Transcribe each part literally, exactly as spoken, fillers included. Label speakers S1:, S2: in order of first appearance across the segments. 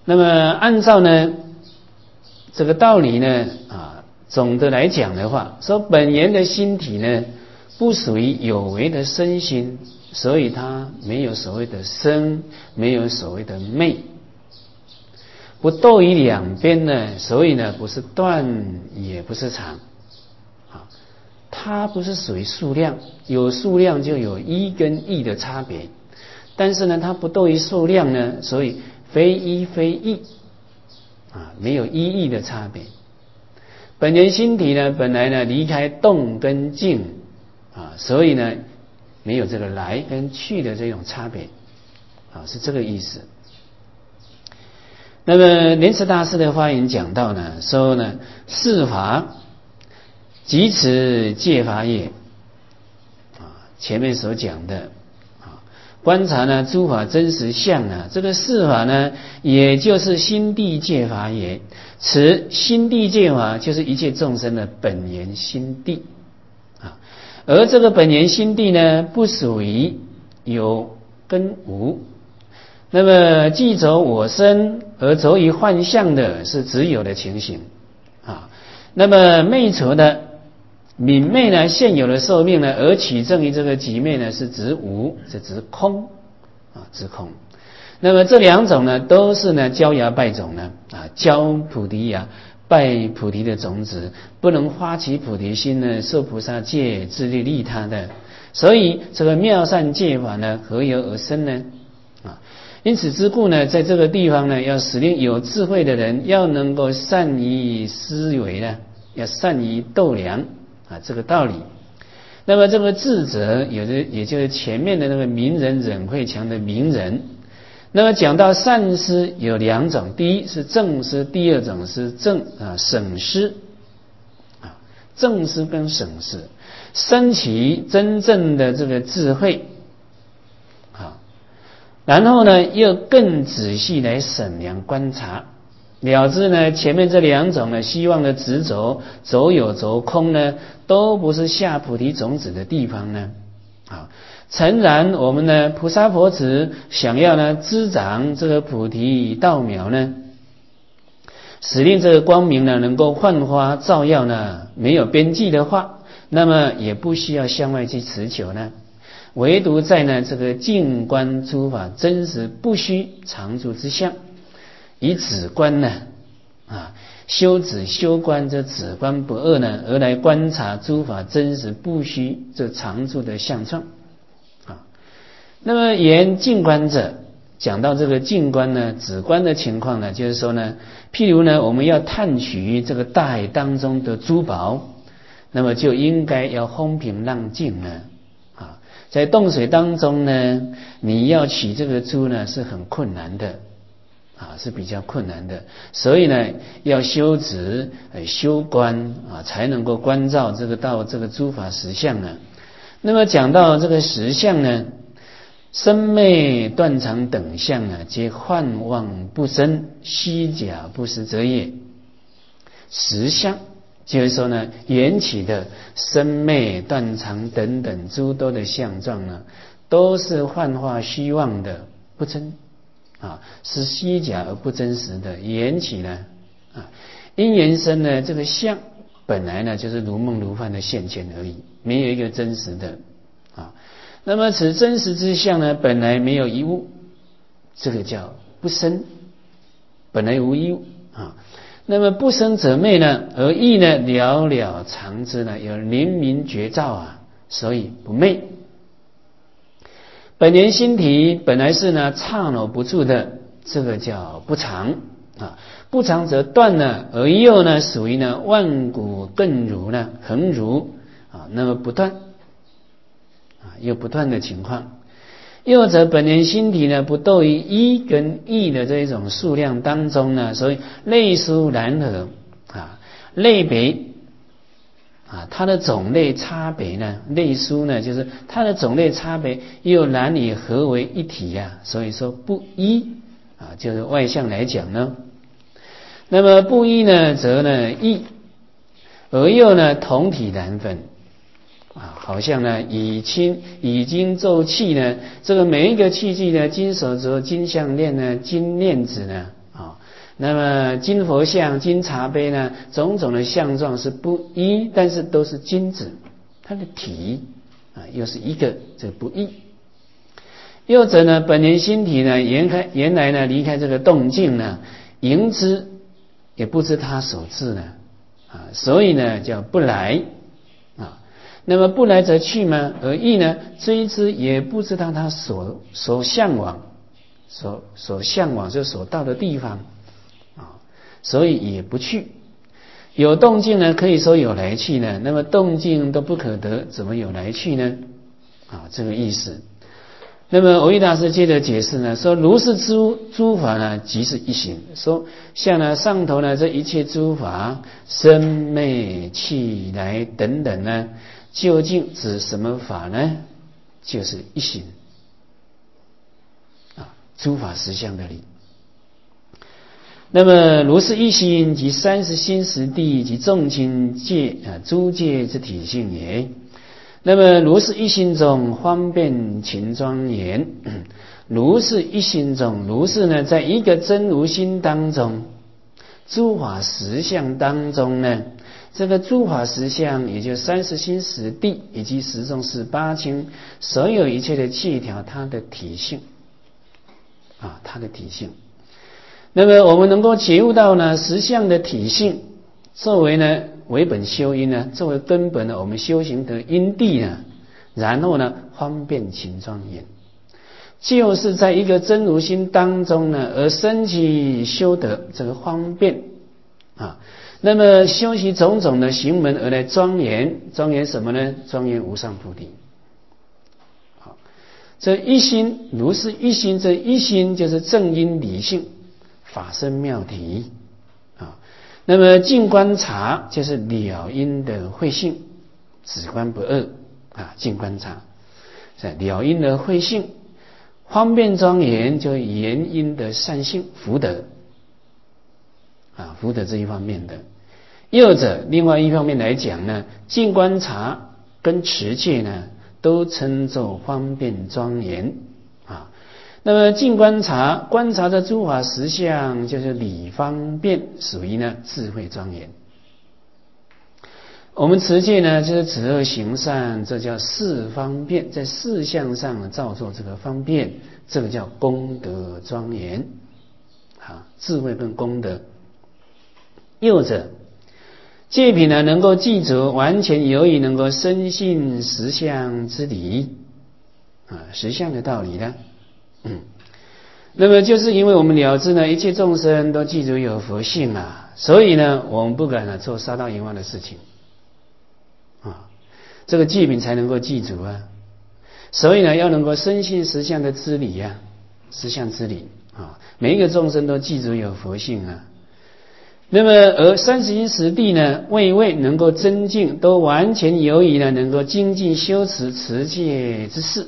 S1: 那么按照呢这个道理呢啊，总的来讲的话，说本源的心体呢不属于有为的身心，所以它没有所谓的生，没有所谓的昧，不斗于两边呢，所以呢不是断也不是长啊，它不是属于数量，有数量就有一跟异的差别，但是呢它不斗于数量呢，所以非一非异啊，没有一异的差别。本源心体呢本来呢离开动跟静啊，所以呢没有这个来跟去的这种差别啊，是这个意思。那么莲池大师的发言讲到呢，说呢四法即此戒法也啊，前面所讲的啊，观察呢诸法真实相呢，这个四法呢也就是心地戒法也。此心地戒法就是一切众生的本源心地啊，而这个本源心地呢不属于有跟无，那么既走我身而走于幻象的是只有的情形啊，那么昧除的泯灭呢现有的寿命呢，而取证于这个极灭呢是指无，是指空啊，指空。那么这两种呢都是呢焦芽败种呢啊，焦菩提芽败菩提的种子，不能发起菩提心呢，受菩萨戒自利利他的，所以这个妙善戒法呢何由而生呢啊？因此之故呢，在这个地方呢，要使令有智慧的人要能够善于思维呢，要善于斗量啊，这个道理。那么这个智者，有的也就是前面的那个明人忍慧强的明人。那么讲到善思有两种，第一是正思，第二种是正啊省思啊，正思跟省思，升起真正的这个智慧啊，然后呢又更仔细来审量观察，了知呢前面这两种呢希望的执着走有走空呢，都不是下菩提种子的地方呢啊。诚然我们呢菩萨佛子想要呢滋长这个菩提道苗呢，使令这个光明呢能够焕发照耀呢没有边际的话，那么也不需要向外去持求呢，唯独在呢这个静观诸法真实不虚常住之相，以止观呢啊修止修观这止观不二呢，而来观察诸法真实不虚这常住的相状。那么言静观者，讲到这个静观呢止观的情况呢，就是说呢，譬如呢我们要探取这个大海当中的珠宝，那么就应该要风平浪静呢啊，在洞水当中呢，你要取这个珠呢是很困难的啊，是比较困难的，所以呢要修止修观啊，才能够观照这个到这个诸法实相呢。那么讲到这个实相呢，生灭断常等相啊，皆幻妄不真，虚假不实者也。实相就是说呢，缘起的生灭断常等等诸多的相状呢，都是幻化虚妄的，不真啊，是虚假而不真实的。缘起呢啊，因缘生呢，这个相本来呢就是如梦如幻的现前而已，没有一个真实的啊。那么此真实之相呢，本来没有一物，这个叫不生，本来无一物啊。那么不生者灭呢，而义呢了了常知呢，有灵明觉照啊，所以不灭。本源心体本来是呢刹那不住的，这个叫不常啊。不常则断呢，而又呢属于呢万古亘如呢恒如啊，那么不断啊，又不断的情况。又者本源心体呢，不斗于一跟异的这一种数量当中呢，所以类殊难合啊，类别啊，它的种类差别呢，类殊呢，就是它的种类差别又难以合为一体呀、啊，所以说不一啊，就是外相来讲呢，那么不一呢，则呢异，而又呢同体难分。啊，好像呢，以金以金奏器呢，这个每一个器具呢，金手镯、金项链呢、金链子呢，啊， 那么金佛像、金茶杯呢，种种的相状是不一，但是都是金子，它的体啊又是一个，这不异。又者呢，本年心体呢，原开原来呢离开这个动静呢，迎之也不知他所至呢，啊，所以呢叫不来啊。那么不来则去吗？而意呢追之也不知道他所所向往，所所向往就所到的地方啊，所以也不去。有动静呢，可以说有来去呢，那么动静都不可得，怎么有来去呢？啊，这个意思。那么蕅益大师接着解释呢，说如是诸诸法呢，即是一行。说像呢上头呢这一切诸法，生灭去来等等呢，究竟指什么法呢？就是一行啊，诸法实相的理。那么如是一心及三十心识地及众亲界啊，诸界之体性也。那么如是一心中方便勤庄严，如是一心中，如是呢，在一个真如心当中，诸法实相当中呢，这个诸法实相，也就三十心识地以及十众十八轻，所有一切的气条，它的体性啊，它的体性。那么我们能够觉悟到呢，实相的体性，作为呢为本修因呢，作为根本呢，我们修行的因地呢，然后呢方便勤庄严，就是在一个真如心当中呢，而生起修得这个方便啊。那么修习种种的行门而来庄严，庄严什么呢？庄严无上菩提。好，这一心如是一心，这一心就是正因理性，法身妙体啊。那么净观察就是了因的慧性，止观不二啊，净观察是了因的慧性，方便庄严就言因的善性福德啊，福德这一方面的。又者另外一方面来讲呢，净观察跟持戒呢都称作方便庄严啊。那么净观察观察的诸法实相，就是理方便，属于呢智慧庄严。我们持戒呢，就是止恶行善，这叫事方便，在事相上造作这个方便，这个叫功德庄严啊，智慧跟功德。又者戒品呢，能够记住完全由于能够深信实相之理啊，实相的道理呢。嗯，那么就是因为我们了知呢，一切众生都记住有佛性啊，所以呢，我们不敢呢做杀盗淫妄的事情啊，这个戒品才能够记住啊。所以呢，要能够深信实相的之理呀、啊，实相之理啊，每一个众生都记住有佛性啊。那么而三十因实地呢，位位能够增进，都完全由于呢能够精进修持持戒之事。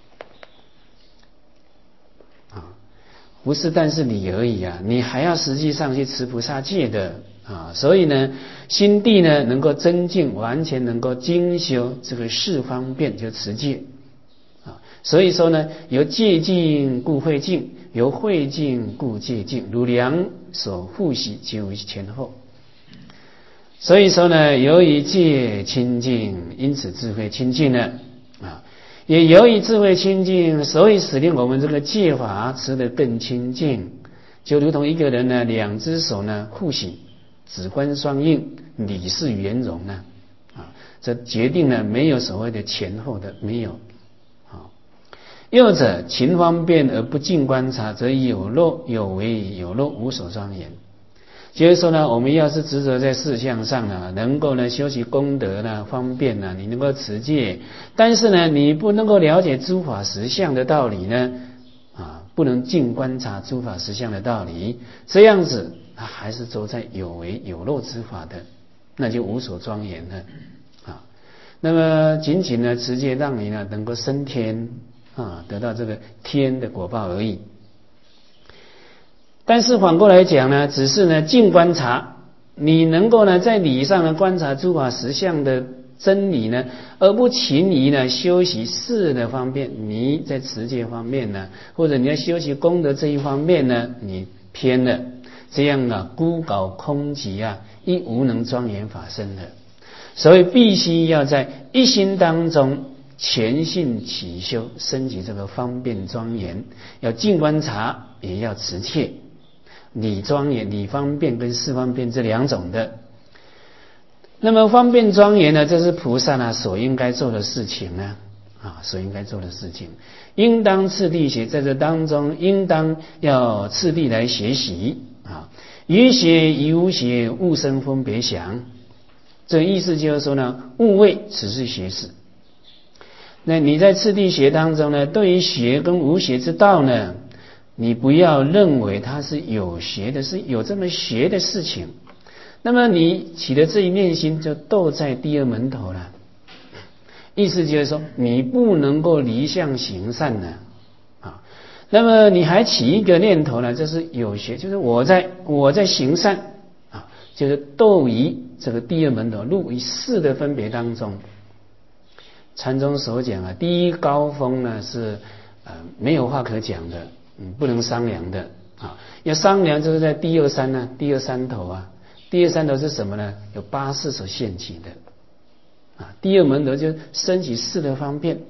S1: 不是但是理而已啊，你还要实际上去持菩萨戒的啊，所以呢，心地呢能够增进，完全能够精修这个事方便，就持戒啊。所以说呢，由戒净故慧净，由慧净故戒净，如两所互习，皆为前后。所以说呢，由于戒清净，因此智慧清净了啊。也由于智慧清净，所以使令我们这个戒法持得更清净，就如同一个人呢，两只手呢互洗，指关双应，理事圆融呢啊，这决定呢没有所谓的前后的，没有啊。又者勤方便而不净观察，则有漏有为有漏，无所庄严。就是说呢，我们要是执着在事项上呢，能够呢修习功德呢，方便呢，你能够持戒，但是呢，你不能够了解诸法实相的道理呢，啊，不能净观察诸法实相的道理，这样子他还是走在有为有漏之法的，那就无所庄严了啊。那么仅仅呢持戒让你呢能够升天啊，得到这个天的果报而已。但是反过来讲呢，只是呢净观察，你能够呢在理上呢观察诸法实相的真理呢，而不勤于呢修习事的方面，你在持戒方面呢，或者你要修习功德这一方面呢，你偏了， 这样啊孤槁空寂啊，亦无能庄严法身的。所以必须要在一心当中全信起修，升级这个方便庄严，要净观察，也要持戒。理庄严、理方便跟事方便这两种的。那么方便庄严呢，这是菩萨呢所应该做的事情呢，啊，所应该做的事情，应当次第学，在这当中应当要次第来学习啊。于学于无学，勿生分别想。这意思就是说呢，勿谓此是学识。那你在次第学当中呢，对于学跟无学之道呢，你不要认为它是有学的，是有这么学的事情。那么你起的这一念心就斗在第二门头了。意思就是说，你不能够离相行善呢，啊，那么你还起一个念头呢，这是有学，就是我在我在行善啊，就是斗于这个第二门头入于事的分别当中。禅宗所讲啊，第一高峰呢是呃没有话可讲的，嗯，不能商量的啊。要商量就是在第二山呢，第二山头啊。第二山头是什么呢？有八事所现起的啊。第二门头就升起事的方便。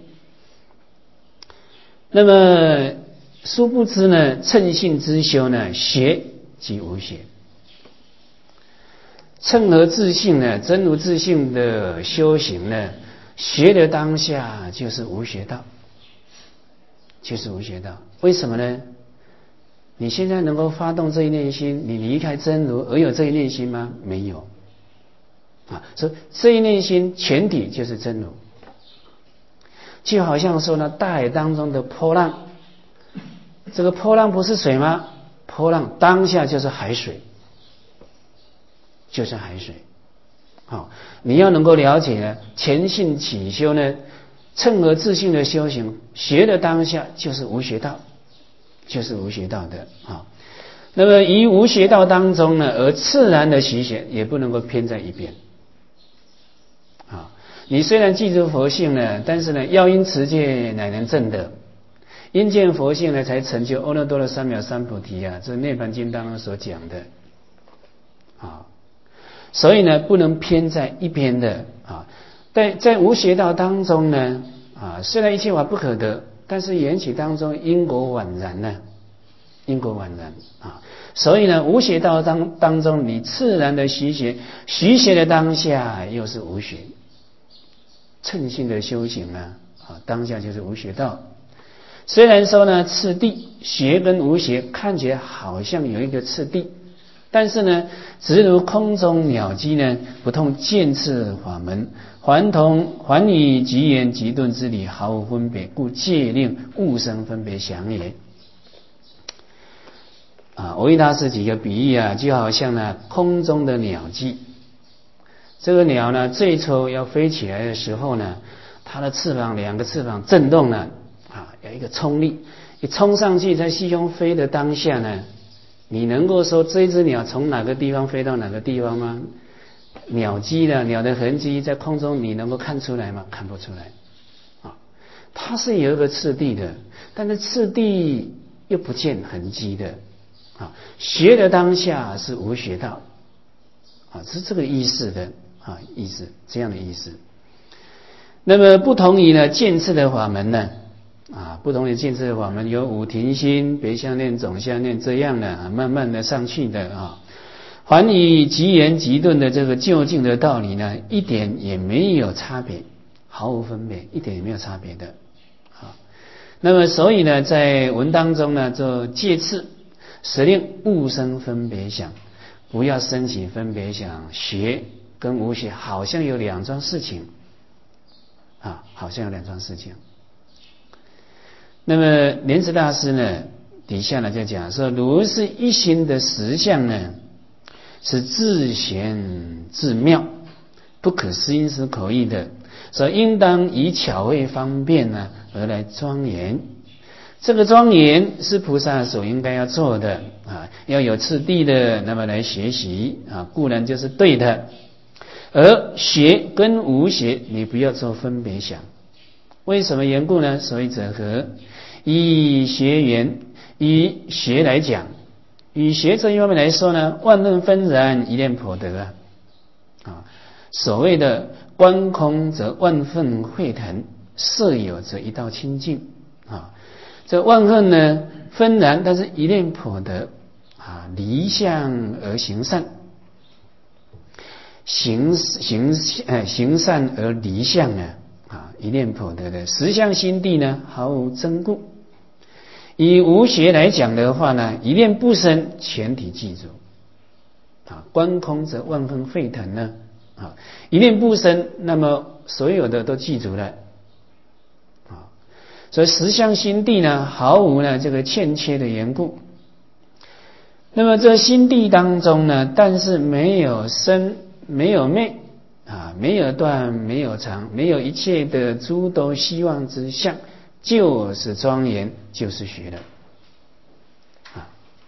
S1: 那么殊不知呢，乘性之修呢，学即无学。乘合自性呢，真如自性的修行呢，学的当下就是无学道，就是无学道。为什么呢？你现在能够发动这一念心，你离开真如而有这一念心吗？没有啊。所以这一念心全体就是真如，就好像说呢，大海当中的波浪，这个波浪不是水吗？波浪当下就是海水，就是海水。好，你要能够了解呢，前性起修呢，乘合自性的修行，学的当下就是无学道，就是无学道的啊。那么于无学道当中呢，而自然的习学，也不能够偏在一边啊。你虽然记住佛性呢，但是呢，要因持戒乃能证得，因见佛性呢，才成就阿耨多罗三藐三菩提啊。这是涅槃经当中所讲的啊。所以呢，不能偏在一边的啊。在在无学道当中呢，啊，虽然一切法不可得，但是缘起当中因果宛然呢，因果宛然啊。所以呢，无学道当当中，你自然的习学，习学的当下又是无学，乘性的修行呢，啊，当下就是无学道。虽然说呢，次第学跟无学看起来好像有一个次第。但是呢，直如空中鸟迹呢，不通见次法门，还同还与即言即顿之理毫无分别，故戒令勿生分别想也。啊，维大师几个比喻啊，就好像呢空中的鸟迹。这个鸟呢，最初要飞起来的时候呢，它的翅膀两个翅膀震动了啊，有一个冲力，一冲上去，在虚空飞的当下呢。你能够说这只鸟从哪个地方飞到哪个地方吗？鸟迹呢？鸟的痕迹在空中，你能够看出来吗？看不出来啊。它是有一个次第的，但是次第又不见痕迹的啊。学的当下是无学道啊，是这个意思的啊，意思这样的意思。那么不同于呢见次的法门呢？啊，不同于见次的法门，有五停心、别相念、总相念这样的啊，慢慢的上去的啊。还以即言即顿的这个究竟的道理呢，一点也没有差别，毫无分别，一点也没有差别的啊。那么所以呢，在文当中呢，就戒次，使令勿生分别想，不要升起分别想，学跟无学好像有两桩事情啊，好像有两桩事情。那么莲池大师呢，底下呢就讲说，如是一心的实相呢，是自贤自妙，不可思因思口译的，所以应当以巧慧方便呢而来庄严。这个庄严是菩萨所应该要做的啊，要有次第的那么来学习啊，固然就是对的。而学跟无学，你不要做分别想。为什么缘故呢？所以者何？以学缘，以学来讲以学这一方面来说呢，万论纷然，一念颇得啊。啊，所谓的观空则万恨沸腾，色有则一道清净啊。这万恨呢纷然，但是一念颇得啊，离相而行善，行行呃行善而离相呢啊，一念颇得的实相心地呢毫无争故。以无学来讲的话呢，一念不生，全体记住啊。观空则万恨沸腾呢啊，一念不生，那么所有的都记住了啊。所以实相心地呢，毫无呢这个欠缺的缘故。那么这心地当中呢，但是没有生，没有灭啊，没有断，没有常，没有一切的诸多希望之相。就是庄严，就是学的啊。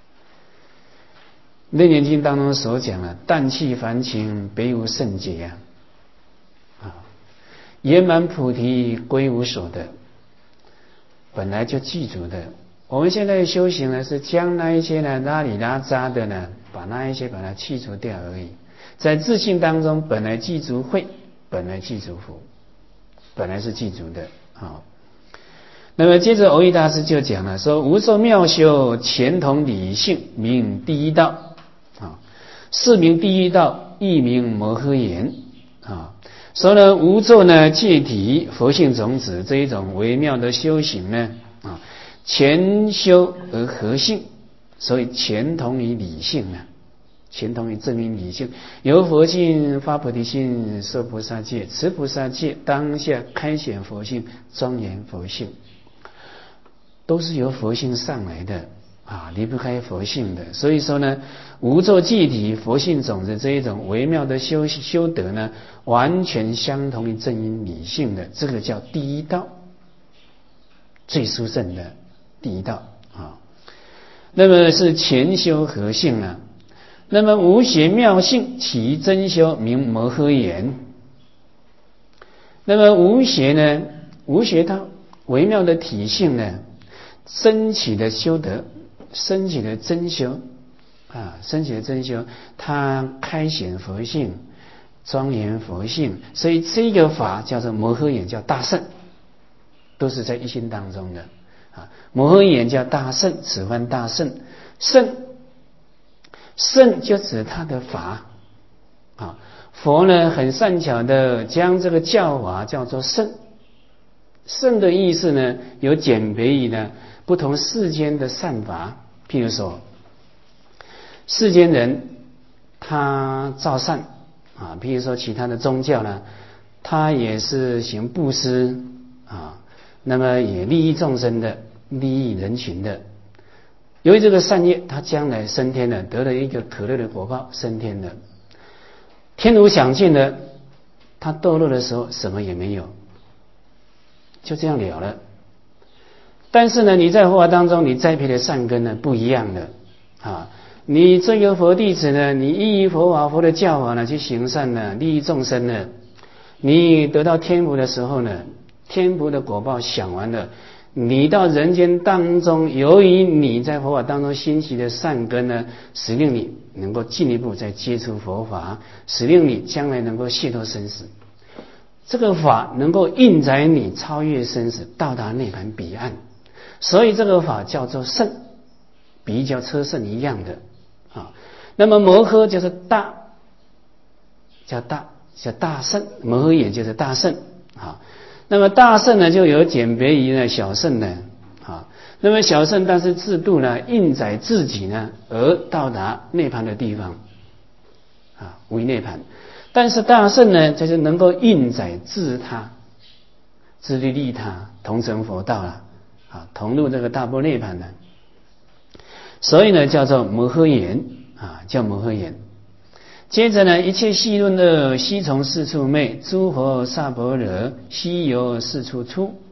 S1: 楞严经当中所讲的淡气凡情，别无圣解呀啊，圆满菩提归无所得，本来就记住的。我们现在修行呢，是将那一些呢拉里拉扎的呢，把那一些把它去除掉而已。在自信当中，本来记住慧，本来记住福，本来是记住的啊。那么接着蕅益大师就讲了，说无受妙修，前同理性，名第一道啊。是名第一道，亦名摩诃言啊。说呢，无受呢戒体佛性种子这一种微妙的修行呢啊，前修而合性，所以前同于理性呢，前同于正因理性，由佛性发菩提心，受菩萨戒，持菩萨戒，当下开显佛性，庄严佛性。都是由佛性上来的啊，离不开佛性的。所以说呢，无受戒体佛性种子这一种微妙的修修德呢，完全相同于正因理性的，这个叫第一道，最殊胜的第一道啊。那么是前修合性啊。那么无学妙性，其真修名摩诃言。那么无学呢，无学它微妙的体性呢，升起的修德，升起的真修啊，升起的真修，它开显佛性，庄严佛性，所以这个法叫做摩诃言，叫大圣，都是在一心当中的啊。摩诃言叫大圣，此番大圣，圣圣就指他的法啊。佛呢很善巧的将这个教法叫做圣，圣的意思呢有简别于呢不同世间的善法。譬如说世间人他造善啊，譬如说其他的宗教呢，他也是行布施啊，那么也利益众生的，利益人群的。由于这个善业，他将来升天了，得了一个可乐的果报，升天了。天无想见的，他堕落的时候什么也没有，就这样了了。但是呢，你在佛法当中，你栽培的善根呢不一样的啊。你这个佛弟子呢，你依于佛法佛的教法呢去行善呢，利益众生呢，你得到天福的时候呢，天福的果报享完了，你到人间当中，由于你在佛法当中兴起的善根呢，使令你能够进一步再接触佛法，使令你将来能够解脱生死。这个法能够印载你超越生死，到达涅槃彼岸。所以这个法叫做圣，比较车圣一样的啊。那么摩诃就是大，叫大叫大圣，摩诃也就是大圣啊。那么大圣呢，就有简别于呢小圣呢啊。那么小圣但是制度呢，印载自己呢而到达涅槃的地方啊，为涅槃。但是大圣呢，就是能够印载自他，自利利他，同成佛道了啊，同入这个大般涅槃呢。所以呢，叫做摩诃言啊，叫摩诃言。接着呢，一切细论二，悉从四处昧，诸佛萨婆诃，悉由四处出